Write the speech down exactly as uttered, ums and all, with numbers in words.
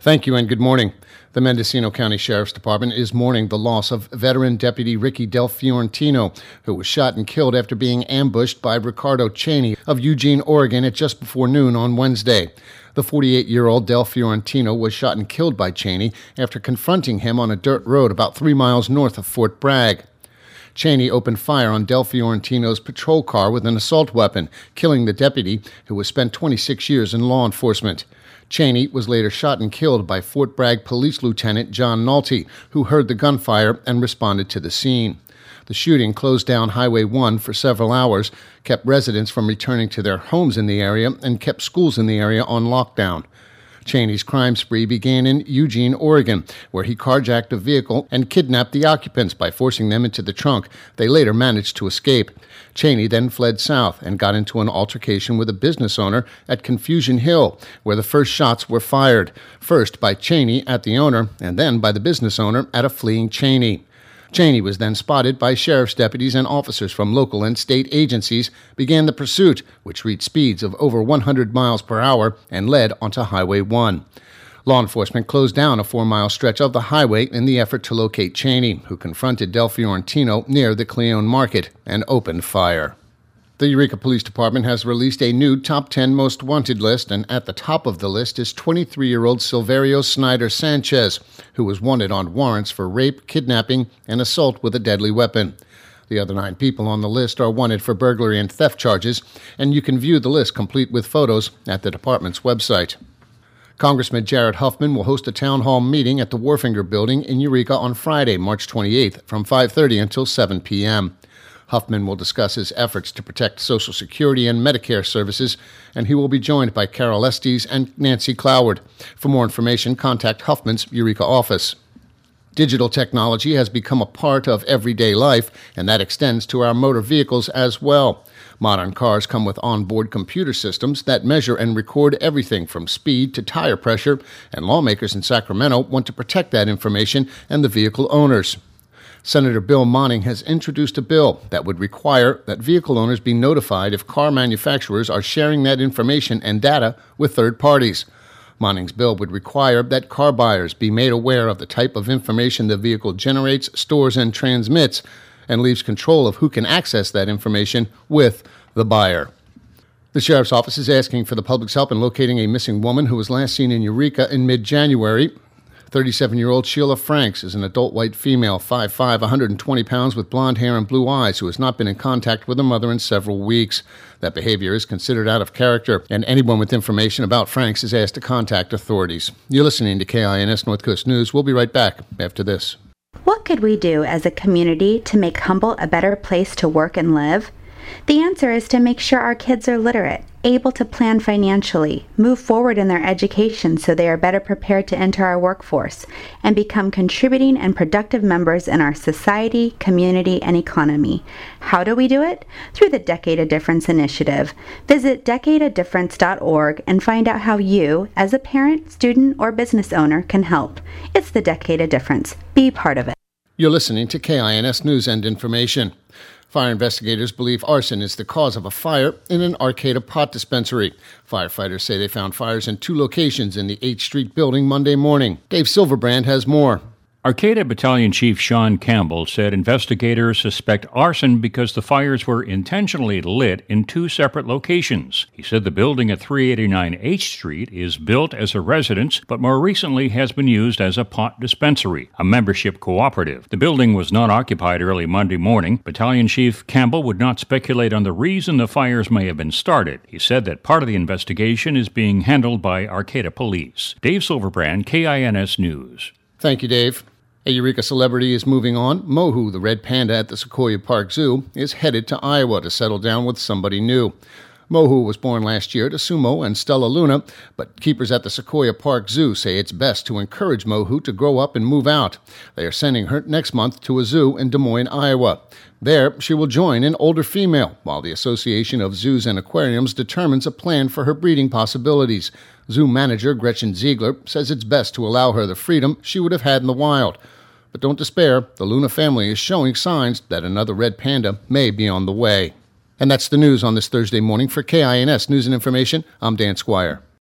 Thank you and good morning. The Mendocino County Sheriff's Department is mourning the loss of veteran Deputy Ricky Del Fiorentino, who was shot and killed after being ambushed by Ricardo Cheney of Eugene, Oregon at just before noon on Wednesday. The forty-eight-year-old Del Fiorentino was shot and killed by Cheney after confronting him on a dirt road about three miles north of Fort Bragg. Cheney opened fire on Del Fiorentino's patrol car with an assault weapon, killing the deputy, who has spent twenty-six years in law enforcement. Cheney was later shot and killed by Fort Bragg Police Lieutenant John Nolte, who heard the gunfire and responded to the scene. The shooting closed down Highway one for several hours, kept residents from returning to their homes in the area, and kept schools in the area on lockdown. Cheney's crime spree began in Eugene, Oregon, where he carjacked a vehicle and kidnapped the occupants by forcing them into the trunk. They later managed to escape. Cheney then fled south and got into an altercation with a business owner at Confusion Hill, where the first shots were fired, first by Cheney at the owner and then by the business owner at a fleeing Cheney. Cheney was then spotted by sheriff's deputies and officers from local and state agencies, began the pursuit, which reached speeds of over one hundred miles per hour and led onto Highway one. Law enforcement closed down a four-mile stretch of the highway in the effort to locate Cheney, who confronted Del Fiorentino near the Cleone Market and opened fire. The Eureka Police Department has released a new top ten most wanted list, and at the top of the list is twenty-three-year-old Silverio Snyder Sanchez, who was wanted on warrants for rape, kidnapping, and assault with a deadly weapon. The other nine people on the list are wanted for burglary and theft charges, and you can view the list complete with photos at the department's website. Congressman Jared Huffman will host a town hall meeting at the Warfinger Building in Eureka on Friday, March twenty-eighth, from five thirty until seven p.m. Huffman will discuss his efforts to protect Social Security and Medicare services, and he will be joined by Carol Estes and Nancy Cloward. For more information, contact Huffman's Eureka office. Digital technology has become a part of everyday life, and that extends to our motor vehicles as well. Modern cars come with onboard computer systems that measure and record everything from speed to tire pressure, and lawmakers in Sacramento want to protect that information and the vehicle owners. Senator Bill Monning has introduced a bill that would require that vehicle owners be notified if car manufacturers are sharing that information and data with third parties. Monning's bill would require that car buyers be made aware of the type of information the vehicle generates, stores, and transmits, and leaves control of who can access that information with the buyer. The Sheriff's Office is asking for the public's help in locating a missing woman who was last seen in Eureka in mid-January. thirty-seven-year-old Sheila Franks is an adult white female, five foot five, one hundred twenty pounds, with blonde hair and blue eyes, who has not been in contact with her mother in several weeks. That behavior is considered out of character, and anyone with information about Franks is asked to contact authorities. You're listening to K I N S North Coast News. We'll be right back after this. What could we do as a community to make Humboldt a better place to work and live? The answer is to make sure our kids are literate, able to plan financially, move forward in their education so they are better prepared to enter our workforce, and become contributing and productive members in our society, community, and economy. How do we do it? Through the Decade of Difference initiative. Visit decade of difference dot org and find out how you, as a parent, student, or business owner, can help. It's the Decade of Difference. Be part of it. You're listening to K I N S News and Information. Fire investigators believe arson is the cause of a fire in an Arcata pot dispensary. Firefighters say they found fires in two locations in the eighth Street building Monday morning. Dave Silverbrand has more. Arcata Battalion Chief Sean Campbell said investigators suspect arson because the fires were intentionally lit in two separate locations. He said the building at three eighty-nine H Street is built as a residence, but more recently has been used as a pot dispensary, a membership cooperative. The building was not occupied early Monday morning. Battalion Chief Campbell would not speculate on the reason the fires may have been started. He said that part of the investigation is being handled by Arcata Police. Dave Silverbrand, K I N S News. Thank you, Dave. A Eureka celebrity is moving on. Mohu, the red panda at the Sequoia Park Zoo, is headed to Iowa to settle down with somebody new. Mohu was born last year to Sumo and Stella Luna, but keepers at the Sequoia Park Zoo say it's best to encourage Mohu to grow up and move out. They are sending her next month to a zoo in Des Moines, Iowa. There, she will join an older female, while the Association of Zoos and Aquariums determines a plan for her breeding possibilities. Zoo manager Gretchen Ziegler says it's best to allow her the freedom she would have had in the wild. But don't despair, the Luna family is showing signs that another red panda may be on the way. And that's the news on this Thursday morning. For K I N S News and Information, I'm Dan Squire.